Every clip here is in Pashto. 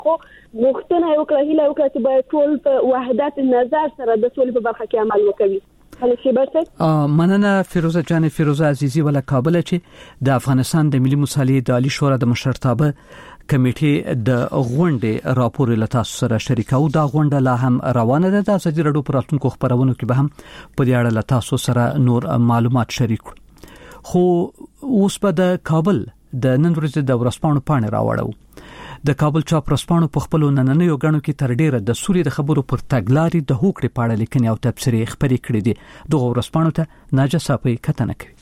خو مختنه یو کله هیله وکړه چې باید ټول په وحدت نظر سره د ټول په برخه کې عمل وکړي. مننه فیروزه جان. فیروزه عزیزی ولا کابل چې د افغانستان د ملي مصالحې د عالی شورا د مشرتابه کمیټې د غونډې راپور له تاسو سره شریکاو. دا غونډه لا هم روانه ده. د ازادي رادیو پراتونکو خبرونو کې به هم په دې اړه له تاسو سره نور معلومات شریک کړو. خو اوس په د کابل د نن ورځې د ورځپاڼو پاڼې راوړو. د کابل چاپ ورځپاڼو په خپل نننیو غاڼو کې تر ډیره د سولې د خبرو پر تګلارې د هوکړې په اړه لیکنې او تبصرې خبرې کړې دي. دغه ورځپاڼو ته ناجه صافی کتنه کوي.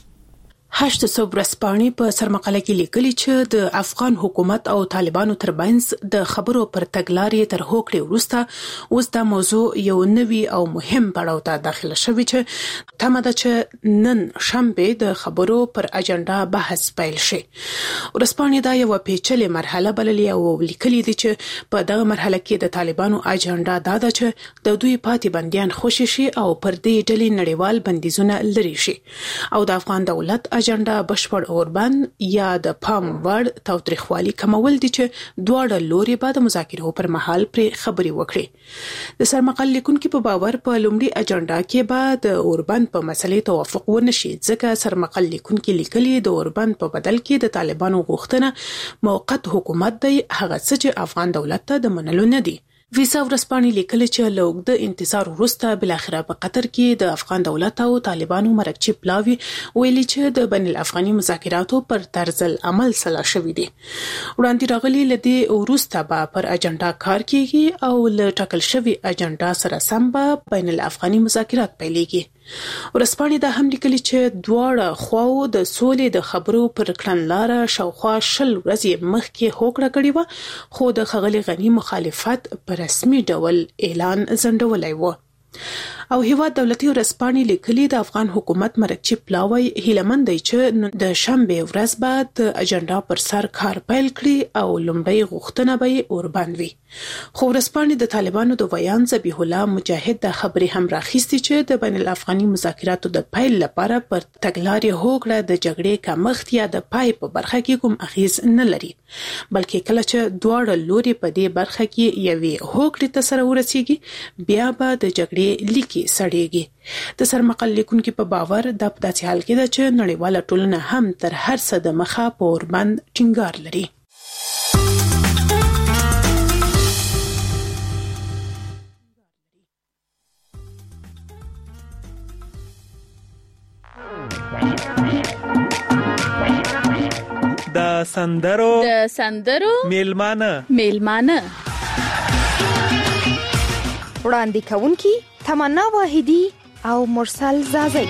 800 ورځپاڼې په سرمقاله کې لیکلي چې د افغان حکومت او طالبانو ترمنځ د خبرو پر تګلارې تر هوکړې وروسته اوس دا موضوع یو نوي او مهم پړاو ته داخله شوی چې تمه ده چې نن شنبه د خبرو پر اجنډا بحث پیل شي. ورځپاڼې دا یو پیچلې مرحله بللې او لیکلي دي چې په دغه مرحله کې د طالبانو اجنډا دا ده چې د دوی پاتې بنديان خوشي شي او پر دې ډلې نړیوال بندیزونه لري شي او د افغان دولت اجنډا بشپړ اوربند یا د پام وړ تاوتریخوالي کمول دي چې دواړه لوري به د مذاکرو پر مهال پر خبري وکړي. د سرمقال لیکونکو په باور په لومړي اجنډا کې به د اوربند په مسلې توافق ونشي ځکه سرمقال لیکونکو لیکلي د اوربند په بدل کې د طالبانو غوښتنه موقت حکومت دی هغه څه چې افغان دولت ته د منلو نه دي. ویسا ورځپاڼې لیکلي چې له اوږده انتظار وروسته بلاخره په قطر کې د افغان دولت او طالبانو مرکچی پلاوی ویلي چې د بین الافغاني مذاکراتو پر طرز العمل سلا شوې دي. وړاندې راغلي لدی وروسته به پر اجنډا کار کیږي او له ټاکل شوی اجنډا سره سم به بین الافغاني مذاکرات پیلېږي. ورځپاڼې دا هم لیکلي چې دواړه خواو د سولې د خبرو پر کړنلاره شاوخوا 10 ورځې مخکې هوکړه کړې و خو د ښاغلي غني مخالفت په رسمي ډول اعلان ځنډولی و. او هیواد دولتي ورځپاڼې لیکلي د افغان حکومت مرکچی پلاوی هیلمن دی چې د شنبه ورځ بعد اجنډا پر سر کار پیل کړي او لومړی غوښتنه به اوربند وي. خو ورځپاڼې د طالبانو د ویان ذبیح الله مجاهد د خبرې هم راخیستي چې د بین الافغاني مذاکراتو د پیل لپاره پر تګلارې هوکړه د جګړې کمښت یا د پای په برخه کې کوم اغیز نه لري بلکې کله چې دواړه لوري په دې برخه کې یوې هوکړې ته سره ورسیږي بیا به د جګړې لیکي سړیږي. د سرمقال لیکونکو په باور د داسې حال کې ده چې نړیواله ټولنه هم تر هر څه د مخه په اوربند ټینګار لري. د سندرو میلمانه وړاندې کوونکی تمنا واحدی او مرسل زازی.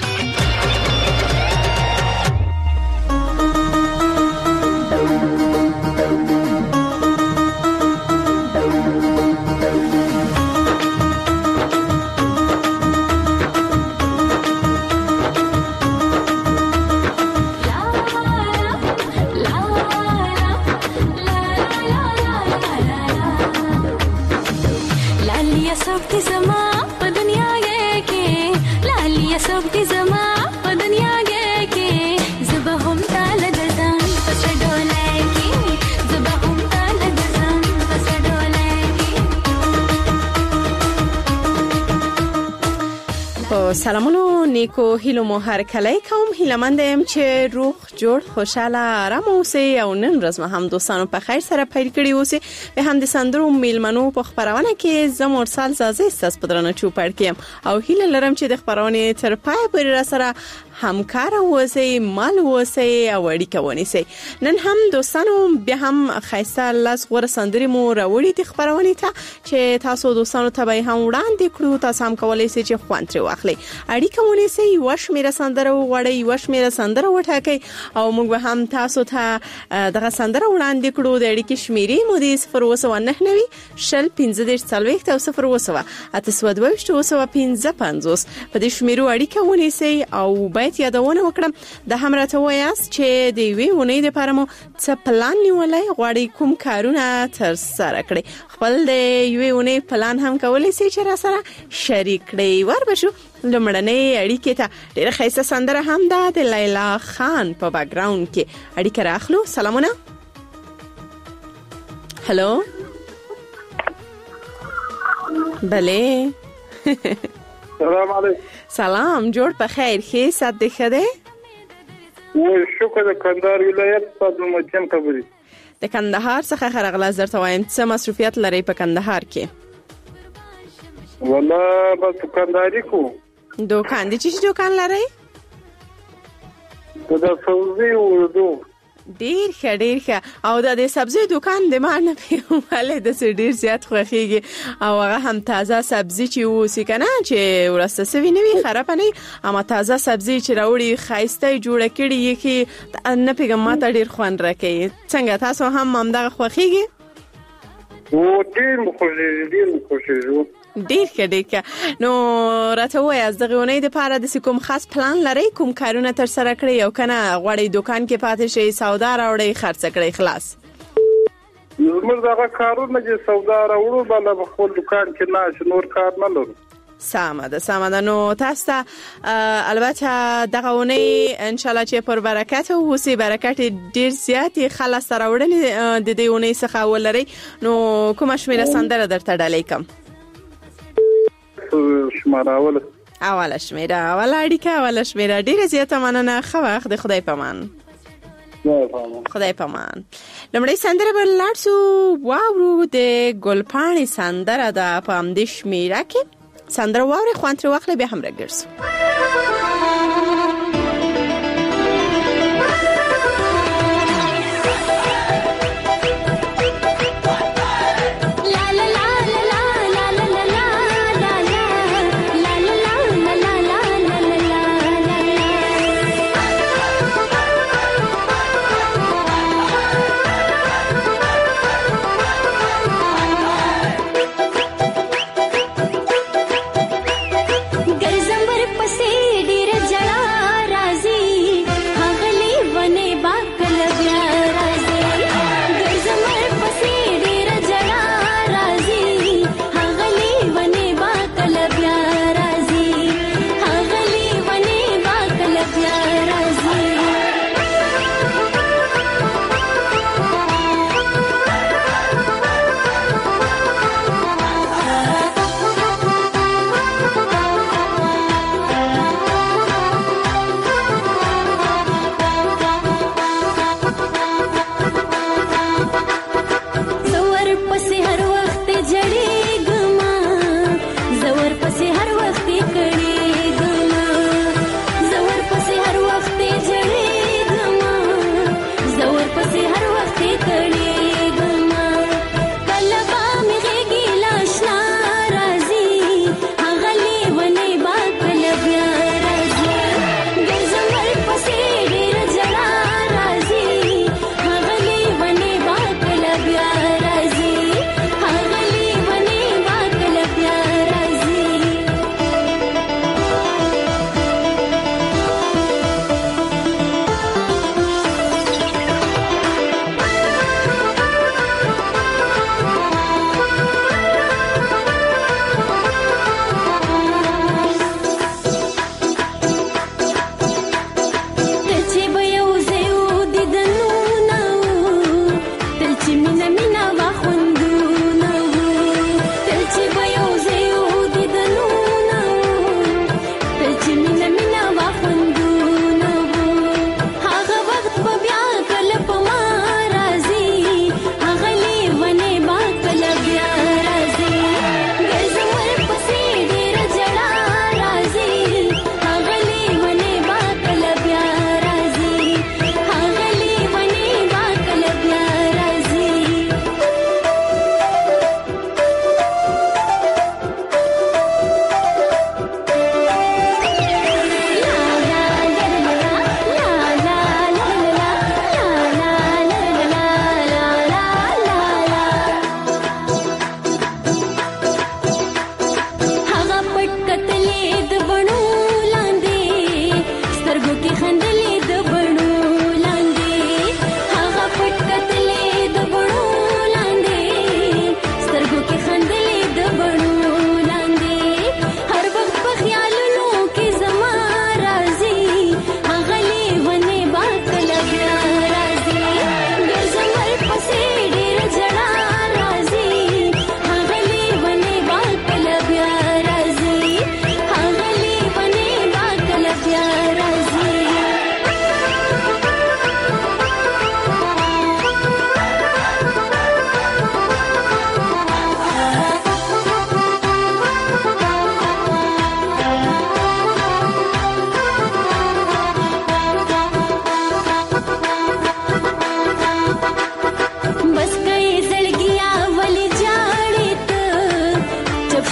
سلامونو نیکو هیلو مو هر کله کوم هیلمندم چې روغ جوړ خوشاله آرام اوسئ او نن ورځ هم دوستانو په خیر سره پیل کړی اوسئ. به هم د سندرو میلمنو په خبرونه کې زم مرسل زازي ستاسو په درنه چوپړ کې او هیله لرم چې د خبرونه تر پای پورې را سره همکار اوسئ مال اوسئ او اړیکه ونیسئ. نن هم دوستانو بیا هم خیسته لاس غوړ سندري مو راوړي د خبرونه ته چې تاسو دوستانو ته به هم وړاندې کړو. تاسو هم کولای شئ چې خوند تر واخلئ اړیکه ونیسئ وشمیره سندره وړي وشمیره سندره وټاکئ او موږ به هم تاسو ته دغه سندره وړاندې کړو. د اړیکې شمیرې مو د 099 شل 15 40 او 0 اتسودويشت او 55 په دې شمیرو اړیکه ونیسئ او یادونه وکړم د همراته وایاست چې د وی ونې د پاره مو څه پلان نیولای غواړي کوم کارونه تر سره کړئ خپل د وی ونې پلان هم کولای شئ چې را سره شریک کړئ. ور بشو لمړنۍ اړیکې ته ډېر ښایسته سندره هم ده د لیلا خان په بیک گراوند کې اړیکه راخلو. سلامونه. هلو بله. سلام علیکم. سلام، جوړ په خیر. ښه صحت دې ښه دی؟ شکر. د کندهار ولایت صادق مجن خبرې. د کندهار څخه خرغله زر ته وایم څه مصروفیت لري په کندهار کې؟ والله بس کندهاري کو. دوکان دي چې دوکان لري؟ د سبزي وردو. ډیر ښه او د سبزي دوکان د ما نه پیوماله د ډیر زیات خوخيږي او هغه هم تازه سبزي چې وسی کنه چې ورسته سوي نه وي خراب نه اما تازه سبزي چې راوړي خایسته جوړه کړي کی نه پیګم ماته ډیر خوان راکې. څنګه تاسو هم دغه خوخيږي؟ و ډیر خوشي ډیر ښه. نو راته وای از دغه ونې د پاره د کوم خاص پلان لري، کوم کارونه تر سره کړی او کنه غوړې دکان کې پاتې شي سودا راوړې خرڅ کړی خلاص؟ زموږ دغه کارونه چې سودا راوړو بل په خپل دکان کې نه نور کار نه لرو. سمه ده. نو تاسو ته البته دغه ونې ان شاء الله چې پر برکت او وسی برکت ډیر زیات خلاص راوړنې د دې ونې څخه ولري. نو کوم شمیره سندره درته ډالې کم؟ شماره اوله شمیره ډیره زیاته مننه. خو وخت د خدای پامان. لمړی سندره بل لاړسو واورو د ګلپاڼې سندره ده په همدې شمیره کې. سندره واوري خوان تر واخلې به هم راګرځو. गर जंबर पसे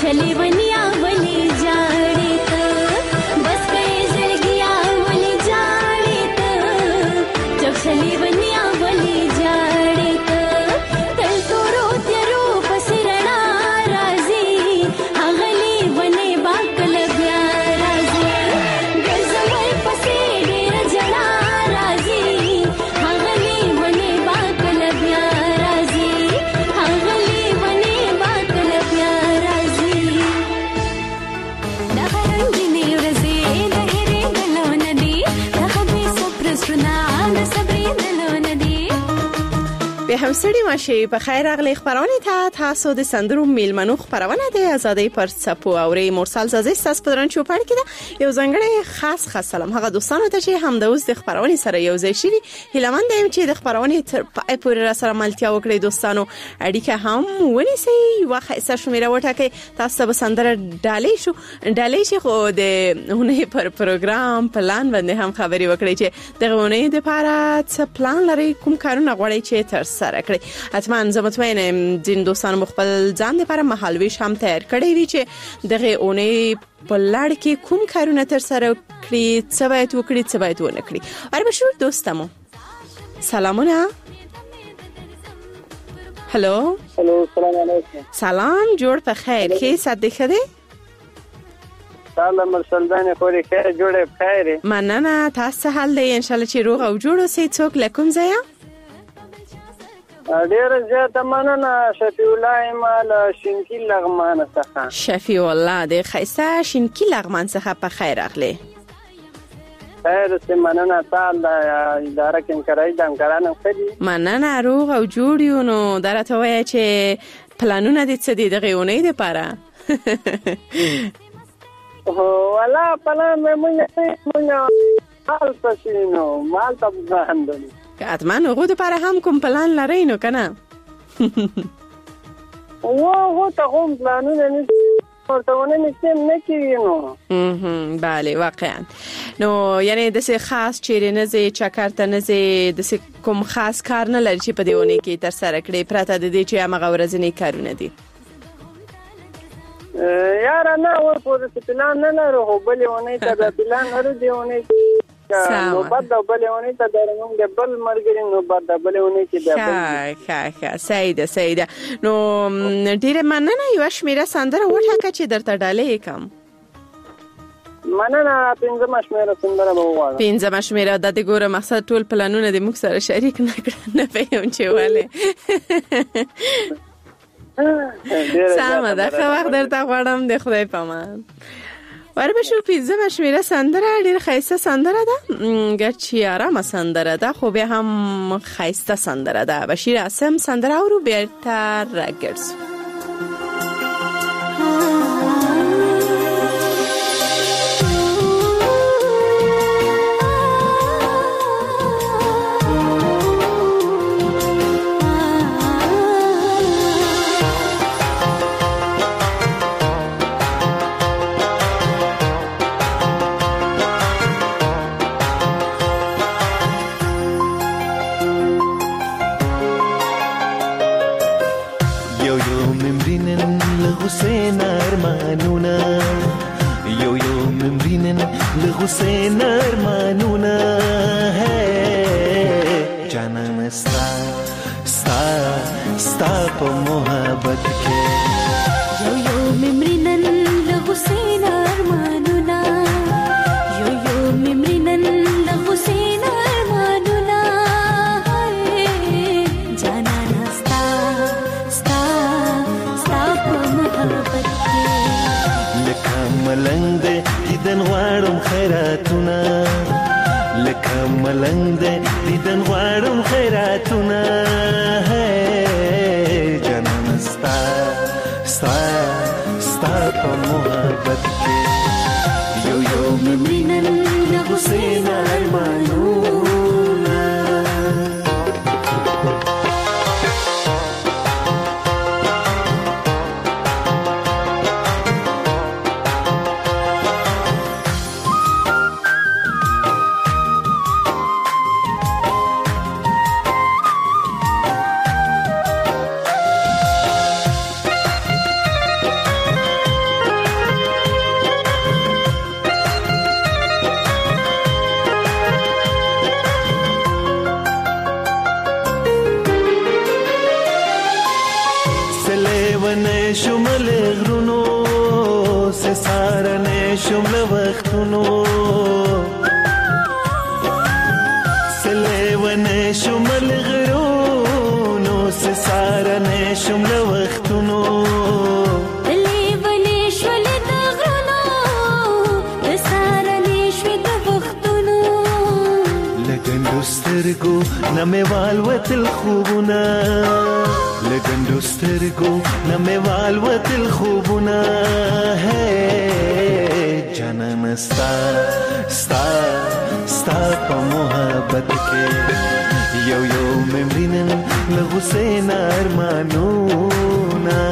चली बनिया बनी जाड़ी तो बस कई जलगिया बनी जाड़ी तो जब चली बनिया बनी जाड़ी तो तल तो रोते रूप सिरणा राजी अगली बने बाकल प्यार राजी गजमल पसे डेर जड़ा राजी अगली बने बाकल प्यार राजी अगली बने बाकल प्यार राजी नहरंगिनी रजी नहरे गलो नदी नहबे सप्रसना आन सबरी गलो नदी به همسړي ماشي په خیر اغلی خبرونه ته تاسو د سندرو میلمنو خبرونه د آزادۍ پر سپو اوري مرسل زازي ساس پدرن چوپړ کړه یو ځنګړی خاص سلام هغه دوستانو ته چې هم د اوس د خبرونه سره یو ځای شي هیلمن دیم چې د خبرونه تر پای پورې را سره ملتیا وکړي دوستانو اړیکه هم ونیسي واخه اسه شمیره وټکه تاسو به سندره ډالې شي خو د هونه پر پروګرام پلان باندې هم خبري وکړي چې دغه ونه د لپاره څه پلان لري کوم کارونه غواړي چې تر سره کړی حتما زه مطمئنه ځین دوستانو خپل ځان لپاره مهالويش هم تیار کړی وی چې دغه اونې په لړ کې کوم کارونه تر سره کړی څه باید وکړي څه باید ونه کړي اره بشور دوستمو سلامونه هلو السلام علیکم سلام جوړ په خیر کې صدې خده سلام مرسلدان خوري خیر جوړه بخیر مننه تاسو حال دی ان شاء الله چې روغ او جوړ اوسئ څوک لکم زیا ډیر زیاته مننه شفیع الله مال شینکی لغمان څخه شفیع الله د خیسه شینکی لغمان څخه په خیر اخلي خیر سه مننه تعال اداره کې کرای دم کرانم خدي مننه روغ او جوړ یو نو درته وای چې پلانونه دې څه دي دغه اونۍ لپاره ولا پلان مې مال پسینو مال ته باندې حتما هغه د لپاره هم کوم پلان لرئ نو کنه هو ته هم پلانونه ورته نه کیږي بله واقعا نو یعنی د څه خاص چیرې نه زی چکرته نه زی د څه کوم خاص کار نه لري چې په دیونه کې تر سره کړی پراته د دې چې هغه ورځنی کارونه دي یاره نه ور پورې پلان نه لرو بلونه ته د پلان لرو دیونه نو بعد د بلونه ته درنوم د بل مرګري نو بعد د بلونه کې د ښه سیده نو ډیره مننه یو شمیره سندره وټاکه چې درته ډالې کم مننه پنځم شمیره سندره به ووایم پنځم شمیره د دې ګوره مقصد ټول پلانونه د موږ سره شریک نه کړ نه پېم چې والے سلام ده خو وخت درته غواړم د خدای پامان ور بشو پنځم شمیره سندره ډیر خیسته سندره ده ګرچې آرامه سندره ده خو به هم خیسته سندره ده بشیر اسم سندره اورو بیرته راګرځو حسین ارمانونا یو ممرینن لحسین ارمانونا ہے جانان ستا په محبت کې یو ممرینن لحسین ارمانونا یو ممرینن لحسین ارمانونا جانان ستا لکه ملنګ دې دیدن غواړم خیراتونه لکه ملنګ دې دیدن غواړم خیراتونه جانان ستا په محبت کې یو ممرینن حسین ارمانونا ونه شمل غرونو سسارنه شمل وختونو سله ونه شمل غرونو سسارنه شمل وختونو سترګو نمې والوتل خوبونه لګندو سترګو نمې والوتل خوبونه هې جانان ستا ستا ستا په محبت کې یو یو ممرینن له حسین ارمانونه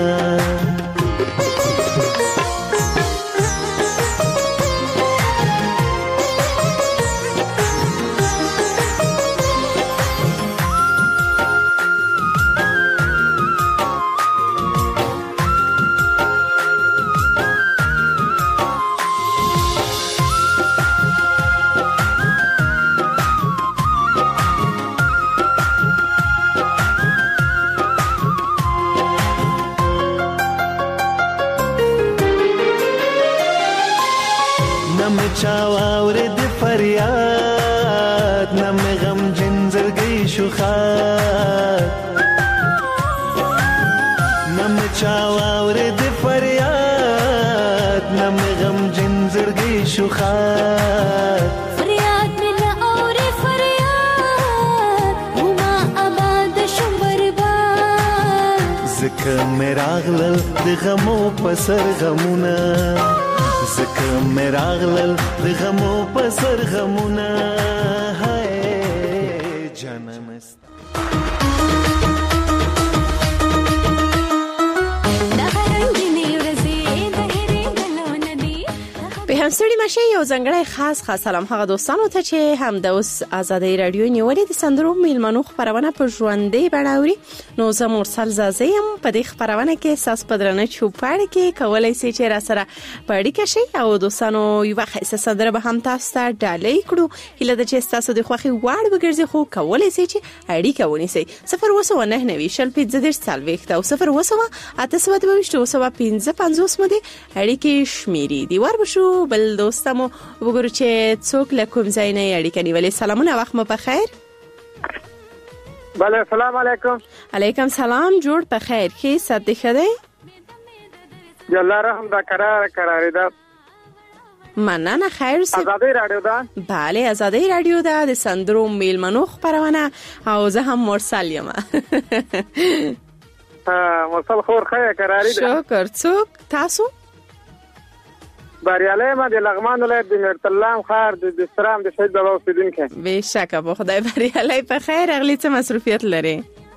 چاوره د فریاد نم غم جنزرګي شوخات نم چاوره د فریاد نم غم جنزرګي شوخات فریاد ملا اوري فریاد وما آباد شو برباد زکه مراغل د غمو پسر غمونه زکه مراغلل د غمو پسر غمونه هاي جانان است به همسړي مشه یو ځنګړی خاص سلام هغه دوستانو ته چې هم د اوس آزادۍ رادیو نیولې د سندرو میلمنو خبرونه په ژوندۍ بڼاوري نو زه مرسل زازیم په دې خبرونه کې ساس پدرنه چوپړ کې کولای سي چې را سره پړی کشي او دوستانو یو وخت سندره به هم تاسو ته ډالۍ کړو هله د چې تاسو د خوخي واړ وګرځي خو کولای سي چې اړیکه ونیسي 0 شل 15 سالويخت او 0 15 مده اړیکې شمیري دیوار بشو بل دوستمو وګورو چې څوک له کوم ځای نه اړیکه نیولې سلامونه وخت مو په خیر بله السلام علیکم علیکم سلام جوړ په خیر کې صدې خدای جلا رحم دا قرار دا مننه خیر سي آزادۍ رادیو دا bale آزادۍ رادیو دا د سندرو میلمنو خبرونه او زه هم مرسل یم مرسل خور خیر قراری دا شکر څوک تاسو بریاله ما د لغمان ولایت د مرتلام خار د دسترام د شهید بابا اوسیدونکو به شک په خدای بریاله په خیر اغلی څه مصروفیت لري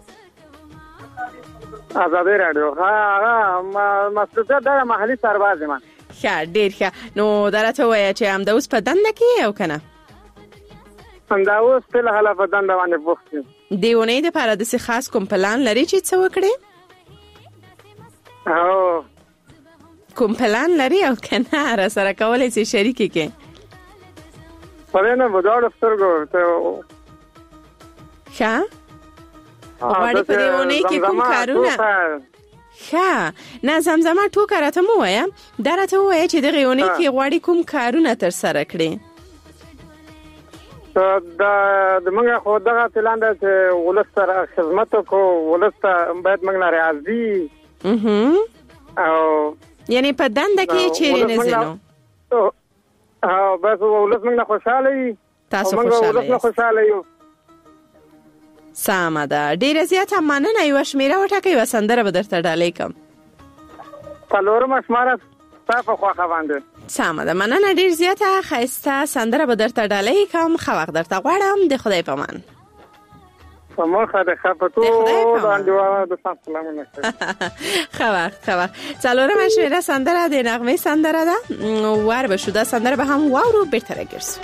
آزادۍ رادیو هغه مصروفیت د محلي سرباز ما ښه ډیر ښه نو درته وایي چې هم د اوس په دنده کې او کنه هم دا اوس په حاله په دنده باندې بوخت دیونه د پاره د خاص کوم پلان لري چې څه وکړي او کوم پلان لري او کنه را سره کولای شي شریک کې پرېنه وډاړ سترګو ته ښه واړې په دیونه کې کوم کارونه ښه نه زمزمه ټوکه راته مو وایم درته وایي چې د غیونه کې غواړي کوم کارونه تر سره کړي د موږ خو دغه پلان ده چې ولس سره خدمت کو ولس ته باید موږ نه راځي او یعنی په دنده کې چیرې نه زینو او بس ولس موږ خوشاله یو تاسو خوشاله یو سامه ده ډیره زیاته مننه یو شمیره وټکې وسندره به درته ډالۍ کوم څلورم شماره تاسو خوښه باندې سامه ده مننه ډیر زیاته خسته سندره به درته ډالۍ کوم خو وخت درته غواړم د خدای په امان مخه د خپتو باندې د سلامونه خو څلورم شمیره سندره د نغمه سندره ده ور به شو دا سندره به هم واورو بهتره ګرځو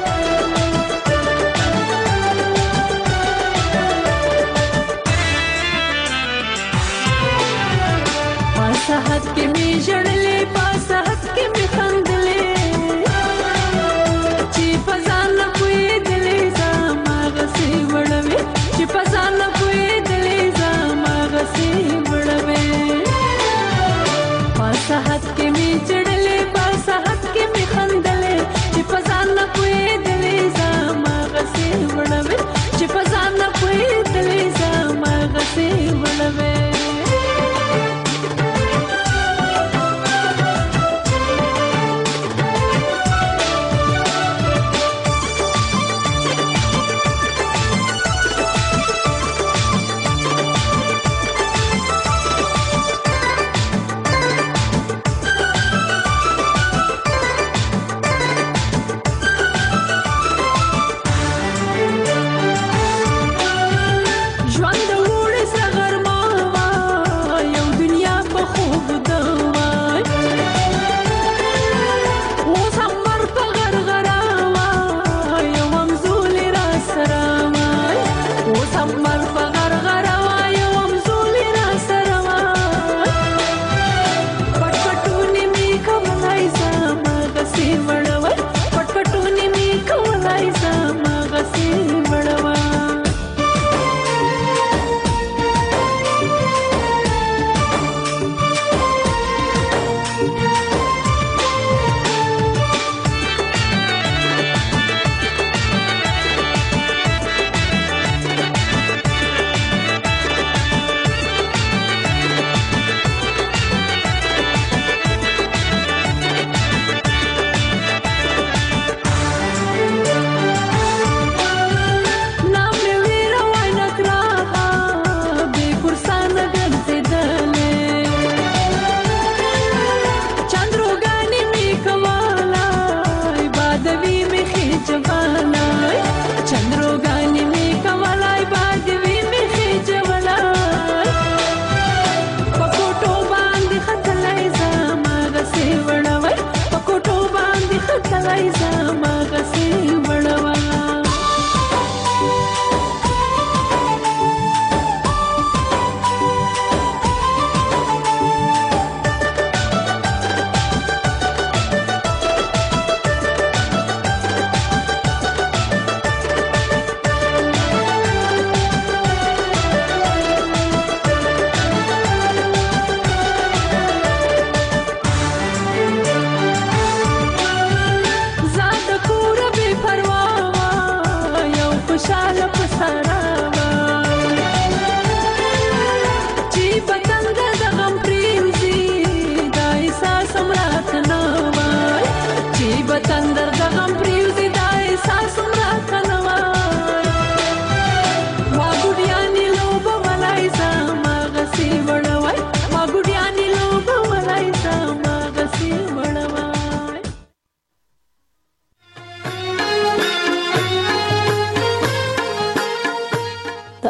پاسحت کې می جړلې پاسحت کې می خندلې چې فزان کوی دلې زما غسي وړوي چې فزان کوی دلې زما غسي وړوي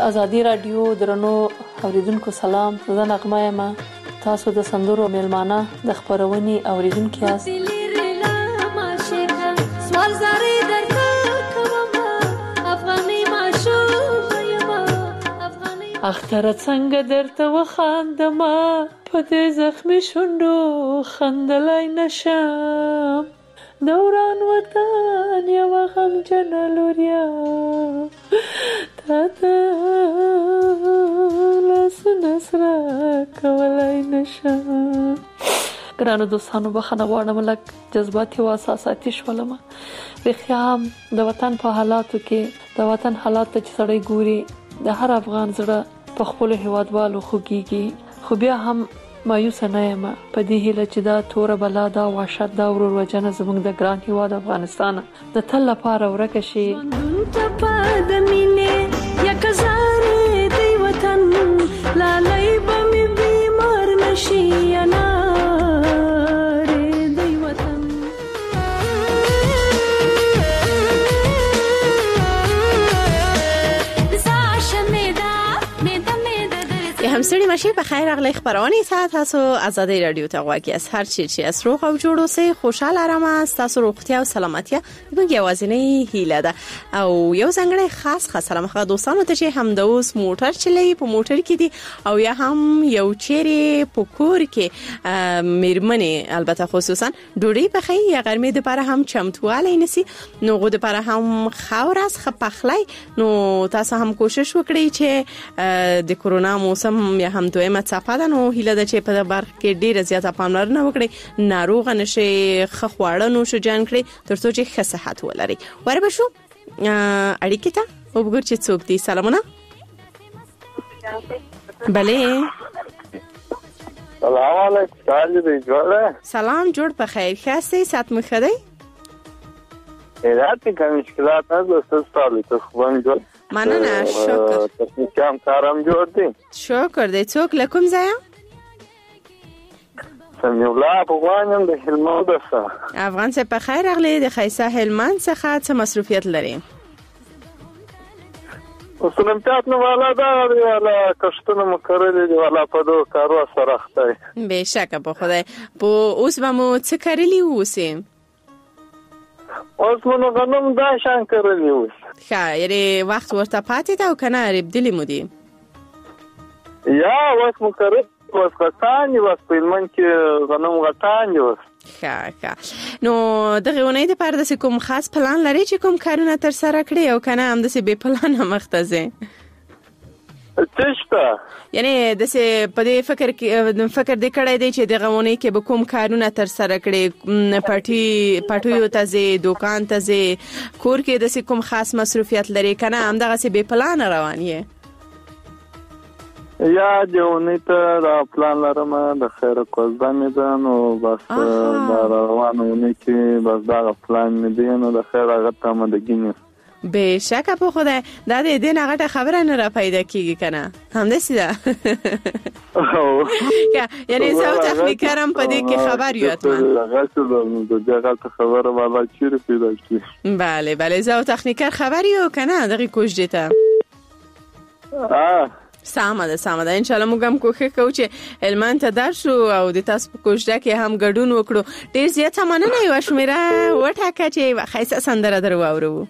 ازادي رادیو درنو اوریدونکو سلام، زه نغمه یم. تاسو د سندرو میلمانه د خبرونې اوریدونکو یاست. سوال زری درته کوم افغاني معشوق یم افغاني اختر څنګه درته وخاندم په دې زخمي شونډو خندلای نشم. دوران وطن یو غم جنلوریا تاته لاس نسرا کولای نشم. ګرانو دوستانو بخښنه غواړم لکه جذباتي او احساساتي شولم. رښتیا هم د وطن په حالاتو کې د وطن حالات ته چې سړی ګوري د هر افغان زړه په خپل هیوادوالو خوږیږي. خو بیا هم مایوس نه یم په دې هیله چې دا تور بلا دا وحشت دا ورور وجنه زموږ د ګران هیواد افغانستان د تل لپاره ورکه شي. د مینې یا کزارې دی وطن لالای به مې بیمار نشي انا همسری ماشی به خیر اغلی خبرانی ساعت هست و آزادی رادیو تقویی است. هر چی از روح و جوړو سه خوشحال آرام است. تاسو روغتیا او سلامتی موږ یوازینی هیله ده او یو څنګه خاص سلام خو دوستانو ته چې هم د اوس موټر چلی په موټر کې دي او یا هم یو چیرې په کور کې میرمنې البته خصوصا ډوډۍ پخې یا ګرمې د لپاره هم چمتوالی نسی نو غو د لپاره هم خاورس خپخلی نو تاسو هم کوشش وکړئ چې د کورونا موسم یا هم دویمه څپه ده نو هیله ده چې په برخه کې ډیره زیاته پاملرنه وکړي، ناروغ نشي، خخواړه نوش جان کړي ترڅو چې ښه صحت ولري. وربه شو اړیکې ته وګور چې څوک دي. سلامونه. بله سلام علیکم. سلام جوړ په خیر خاصه سات مخدی هرات کې مشکلات نه دوستو ستاسو خوان جوړ مننه شکر. تکنیکام کارم جوړ دی. شکر دی. څوک لکم ځای؟ سمي الله افغانم د هلمند څخه. افغان څخه په خیر اغلی د خیسه هلمند څخه څه مصروفیت لري؟ مصروفیت نو والا دا والا کښتونه مکرل دي والا په دوه کارو سره اخته. به شک په خدای. په اوس به مو څه کړلی ووسی؟ اوس مونږ غنم دا شان کړلی ووسی. ښه یعنی وخت ورته پاتې دا او کنه ربدلی مو دي؟ یا وخت مو کړی وس غټان یو سپینمن کې غنم غټان یو. ښه نو دغه ونې د پاره د کوم خاص پلان لري چې کوم کارونه تر سره کړی او کنه هم د څه به پلان مختزه تشته یعنی د څه په دې فکر دې کړی دی چې دغه ونې کې به کوم کارونه تر سره کړي، پټیو ته دکان ته کور کې د څه کوم خاص مصروفیت لري کنه هم دغه څه به پلان روان یې یا دیونی ته دا پلان لرم د خیر کوزده مې ده نو بس دا روانونه کې بس دا پلان مې دی نو د خیر هغه ته مدګینه. به شک په خدای دا دې نه غټه خبره نه را پیدا کیږي کنه همداسې ده. یعنی زه تخنیکرم په دې کې خبر یوت من هغه څه د غلط خبره والا چیرې پیدا کی. بله زه تخنیکر خبر یو کنه دغه کوژده ته سامه ده ان شاء الله موږ هم کوښښ کوو چې علمان ته درشو او د تاسو په کوژده کې هم ګډون وکړو. ډیر زیات مننه یو شمیره وټاکه چې خیسه سندره درو اورو.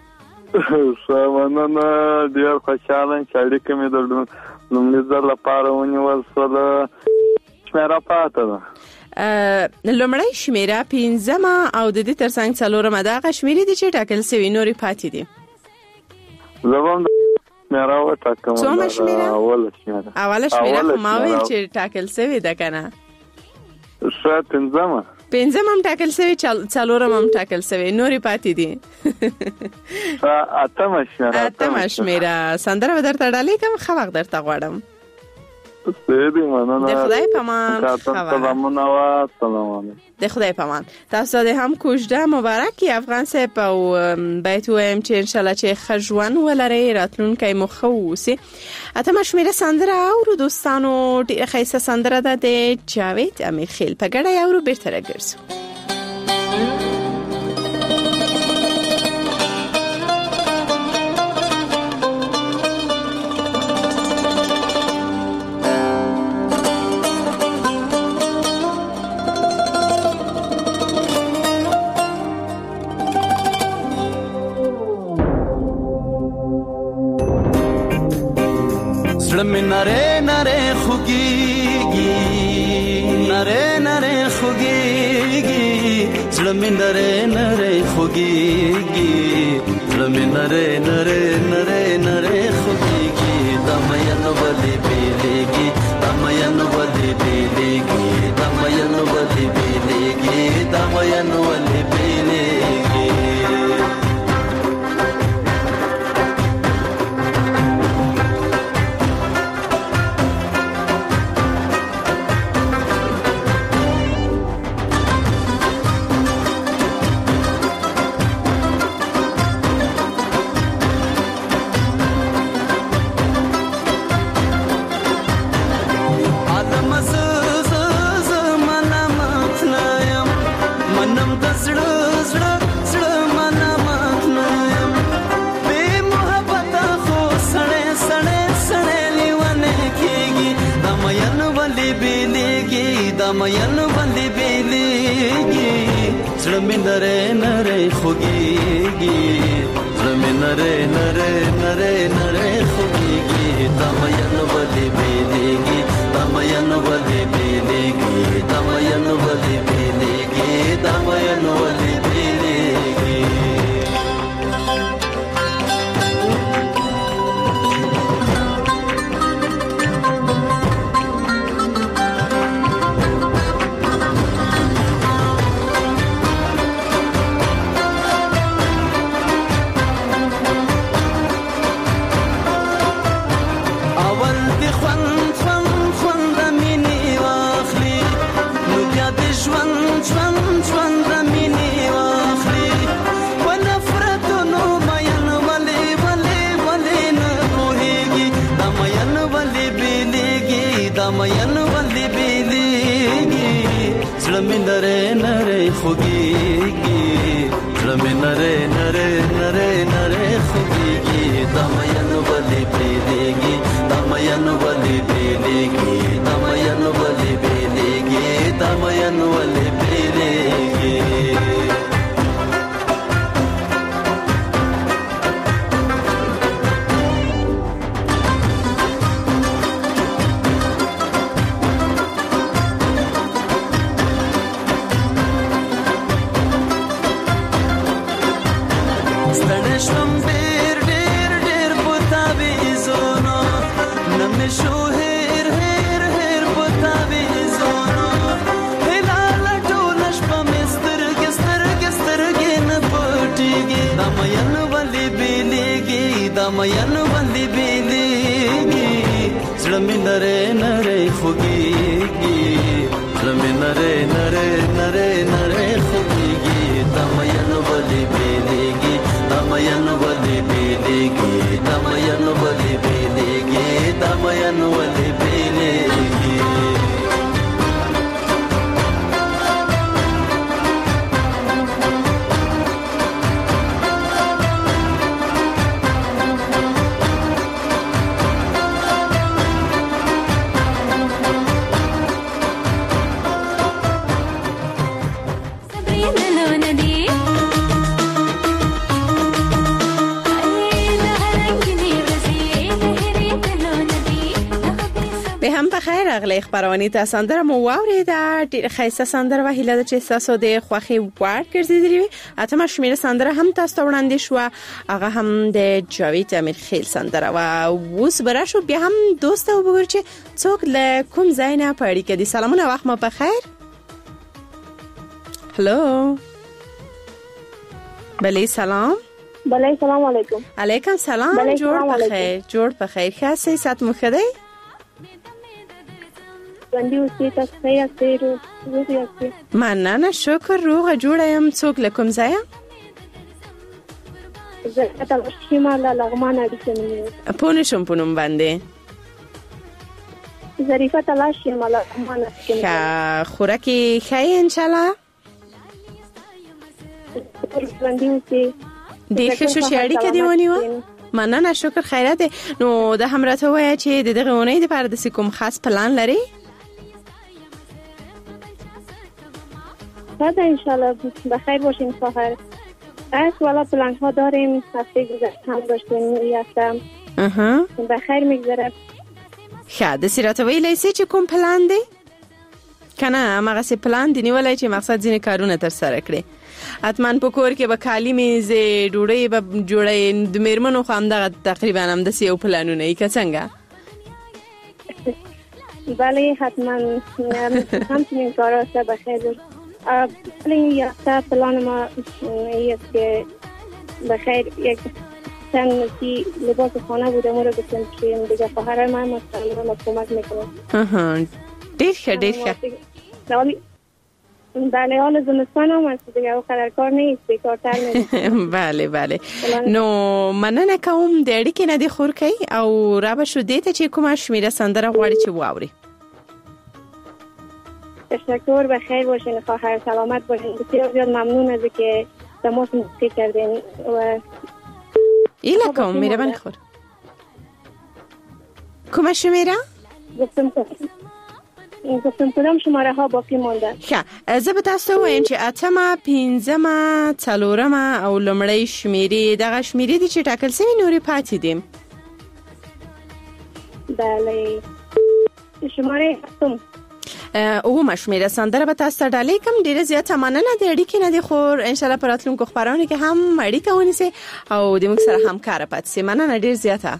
مننه ډیر خوشاله چې اړیکه مې درلود لومړی ځل لپاره ونیول سره شمیره پاتې ده. لومړی شمیره 15 او د دې ترڅنګ څلورمه دغه شمیرې دي چې ټاکل شوی نورې پاتې دي. زبون شمیره وټاکم. څومره شمیره؟ اوله شمیره خو ما ویل چې ټاکل شوی ده کنه. شاید 15 هم ټاکل شوی، څلورم هم ټاکل شوی، نورې پاتې دي. اتمه شمیره سندره درته ډالۍ کوم ښه وخت درته غواړم. د خدای پامان. د خدای پامان. تاسو د هم کوژده مبارک افغان صاحب او بیت وایم چې ان شاء الله چې خجوان ولري راتلونکي مخه وسی. اتمه شمیره سندره او دوستانو ډیره ښایسته سندره ده د جاوید امیرخیل په ګډه یو بیرته راګرځو. نره نره خوږیږي زړه مې نره نره خوږیږي زړه مې نره نره نره نره خوږیږي د مین ولې بیلېږي د مین ولې بیلېږي د مین ولې بیلېږي د مین ولې بیلېږي مین باندې بیلېږي زړه مې نری نری خوږیږي زړه مې نری نری نری نری خوږیږي دا مین باندې بیلېږي دا مین باندې بیلېږي دا مین باندې بیلېږي دا مین باندې بیلېږي مین باندې بیلېږي زړه مې نری نری خوږیږي زړه مې نری نری نری نری خوږیږي دا مین باندې بیلېږي دا مین باندې بیلېږي دا مین باندې بیلېږي دا مین باندې بیلېږي مین باندې بیلېږي زړه مې نری نری خوږیږي زړه مې نری نری نری نری خوږیږي دا مین باندې بیلېږي دا مین باندې بیلېږي دا مین باندې بیلېږي دا مین باندې بیلېږي بخیر اغلی خبرونه ته سندره مو واوریده ډیره خیسته سندره و هیله چې تاسو د خوخي وړ ګرځیدلی اتمه شمیره سندره هم تاسو وړاندې شو هغه هم د جاوید امیر خیل سندره و اوس برا شو بیا هم دوست وګور چې څوک له کوم ځای نه پړی کدي سلامونه وخت مو بخیر هلو بله سلام بله سلام علیکم علیکم سلام جوړ بخیر خاصه سات مو خدای مننه شکر روغه جوړه يم څوک لکم ځای زه تاسو مالا لغمان اړیکه پونه شم پونم باندې ظریفه تلاشی مالا لغمان اړیکه خوراکي خای ان شاء الله دغه شو شاړی کدی ونیو مننه شکر خیرات نو د همراته وای چې دغه ونې د پاره د کوم خاص پلان لري بعد انشالله بخیر باشین خواهر از والا پلان ها داریم هفته گذشته هم داشتیم یافتم بخیر میگذره خب د سیراتوی لیسی چه کوم پلان دی؟ کنه مغه سي پلان دی نیولای چې مقصد ځینې کارونه تر سره کړي. اتمن په کور کې به کالی میز ډوډۍ به جوړې د میرمنو خو هم دغه تقریبا هم د سیو پلانونه یې که څنګه؟ بله حتما همچنین کارا است بخیر. ولی یافته پلان ما است که بخیر یک چند سی لباس خانه بوده ما رو گفتم که دیگه خواهر من مستقیما کمک میکنه. ډیر ښه. بله حال زمستان هم است دیگه او قدر کار نیست بیکارتر نیست. بله نو مننه کوم د اړیکې نه دی خور کوي او را به شو دیته چې کومه شمیره سندره غواړي چې واوري. تشکر بخیر باشین خواهر سلامت باشین. بسیار زیاد ممنون از که تماس موسیقی کردین و ایلا کوم میره خور کومه شمیره؟ گفتم کدام شماره ها باقی مونده. زه به تاسو وایم چې اتمه، پنځمه، څلورمه او لومړی شمیرې دغه شمیرې دي چې ټاکل شوی نورې پاتې دي. بله شماره هفتم اومه شمیره سندره به تاسو ډالۍ کوم. ډیره زیاته مننه د اړیکې نه دی خور. ان شاء الله په راتلونکو خبرونه کې هم اړیکه ونیسي او د موږ سره همکار پاتې شي. مننه ډیر زیاته.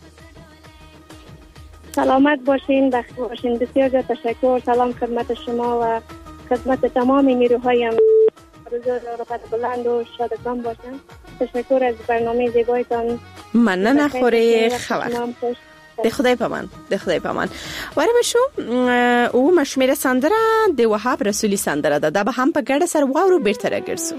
سلامت باشین، بخیر باشین. بسیار زیاد تشکر. سلام خدمت شما و خدمت تمام نیروهای روزگار رفت بلند و شادکام باشن. تشکر از برنامه زیبایتان. مننه خوره خبر. د خدای پامان واره بشو. او مشمیره سندره د وهاب رسولی سندره ده. دا به هم په ګډه سره واورو بیرته راګرځو.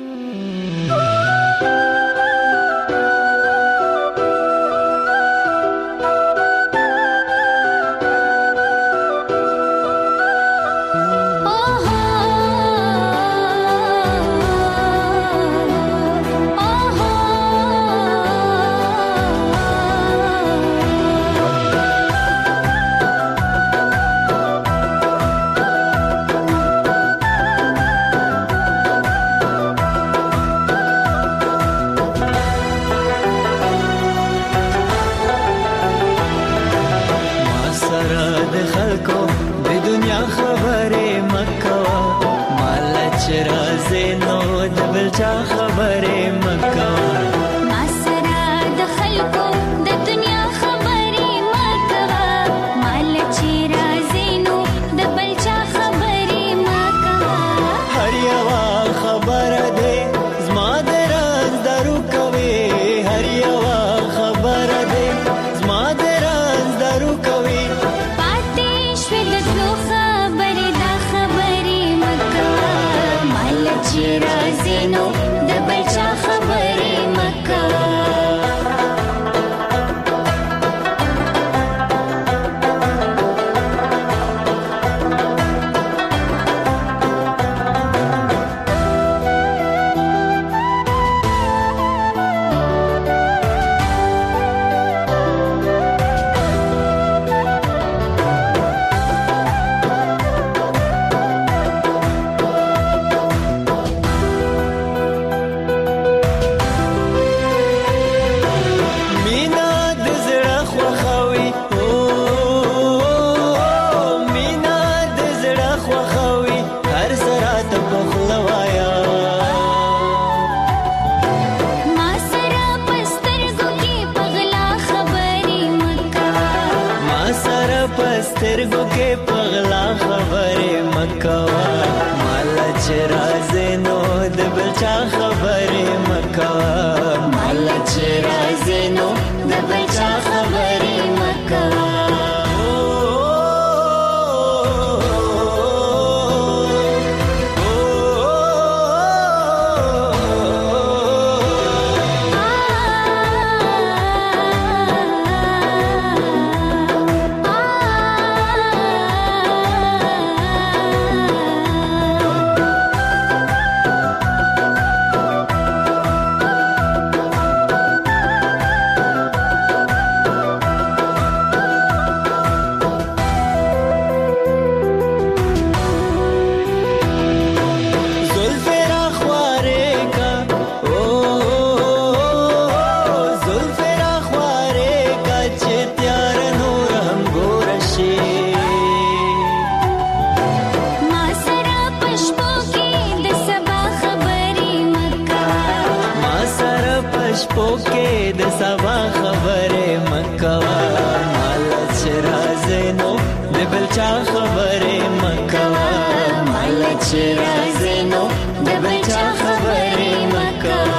د سبا خبره مکوا مال شرازنو د بلچا خبره مکوا مال شرازنو د بلچا خبره مکوا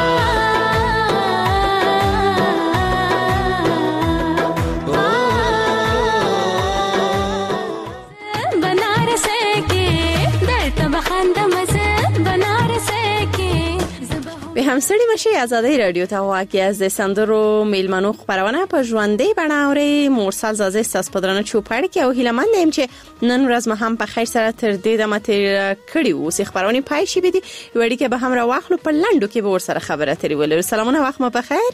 به همسړي مشي آزادۍ رادیو ته واقعي از سندرو میلمنو خبرونه په ژوندۍ بڼه اوري مرسل زازه ستاسو په درنه چوپړ کې او هیلمن یم چې نن ورځ ما هم په خیر سره تر دې د متر کړي وو چې خبرونه پای شي بيدي وړي کې به هم را واخلو په لندو کې به ور سره خبره ترې ولر سلامونه وخت ما په خیر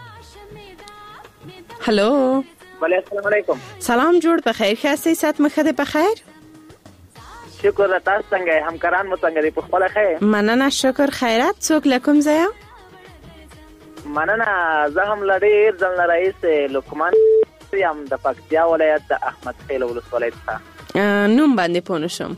هالو وعلیکم السلام علیکم سلام جوړ په خیر خاصه سات مخده په خیر شکر تاسو څنګه همکاران مو څنګه دي په خپل خیر مننه شکر خیرات څوک لکم زیا مننه زه هم لډیر ځل رئیس لوکمان یم د پکتیا ولایت د احمد خیل ولسوالۍ څخه نوم باندې پونه شم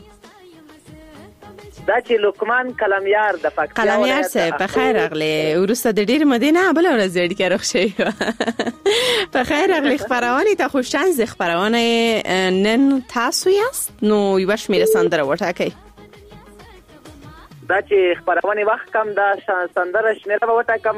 دا چې لوکمان کلمیار د پکتیا کلمیار سه په خیر اغلی ورسته د ډیر مدینه بل ورځ ډیر کې راخشي په خیر اغلی خبرونه ته خوششانس خبرونه نن تاسو یاست نو یو شمیره سندره وټاکئ دا چې خبرونه وخت کم دا سندره شمیره وټاکم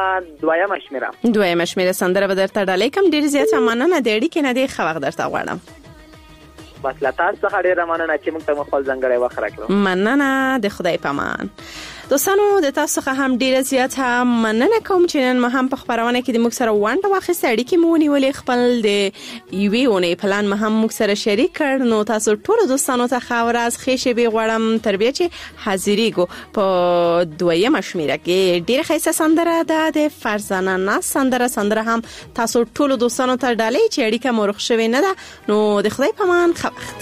دویمه شمیره سندره به درته ډالې کم ډیر زیات مننه د اړیکې نه دی خو وخت درته غواړم بس لا تاسو ډیره مننه چې موږ ته خپل ځنګړی وخت راکړو مننه د خدای پامان دوستانو د تاسو څخه هم ډیره زیات مننه کوم چې نن ما هم په خبرونه کې د موږ سره وانټه واخیسته اړیکې مو ونیولې خپل د یوې اونۍ پلان ما هم موږ سره شریک کړ نو تاسو ټول دوستانو ته خاورز خېشه به غوړم تربیه چې حاضرېګو په دویمه شمیره کې ډیره ښایسته سندره ده د فرزانه ناس سندره هم تاسو ټول دوستانو ته ډالې چې اړیکه مورخ شوی نه ده نو د خدای پامان ښه وخت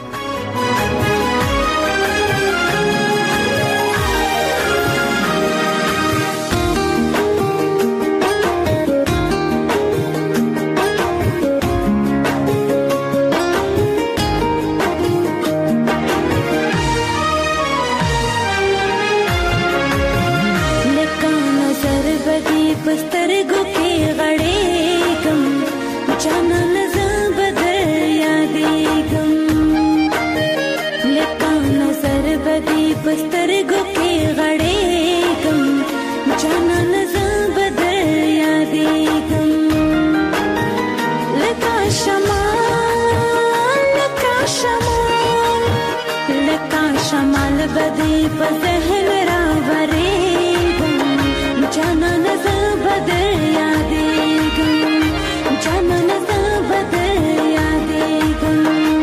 पस्तरगो के गड़े गम जाना नजर बदल यादे गम लका नजर बदी पस्तरगो के गड़े गम जाना नजर बदल यादे गम लका शमाल बदी पजहन रावरे जाना नजर बदल यादे गम जाना नजर बदल यादे गम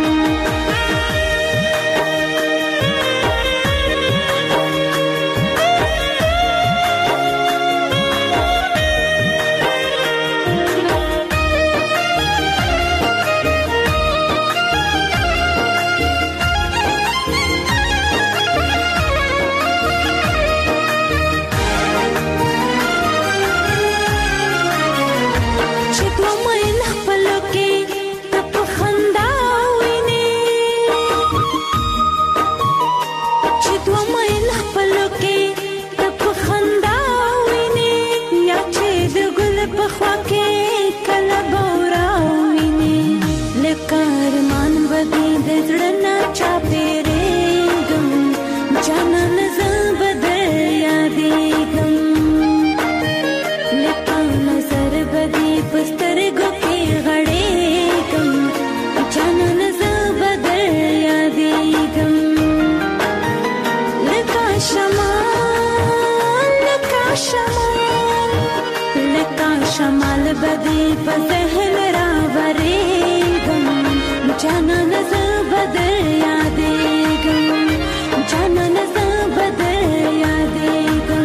शमाल बदे पजहन रावरे गम जाना नजर बदल यादे गम जाना नजर बदल यादे गम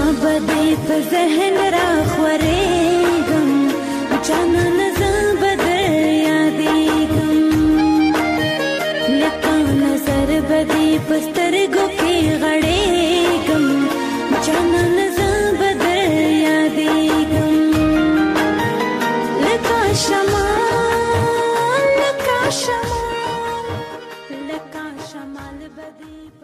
बदे पर जहन राखवरेगम जाना नजर बदर यादेगम लका नजर बदे पस्तर गो के गड़ेगम जाना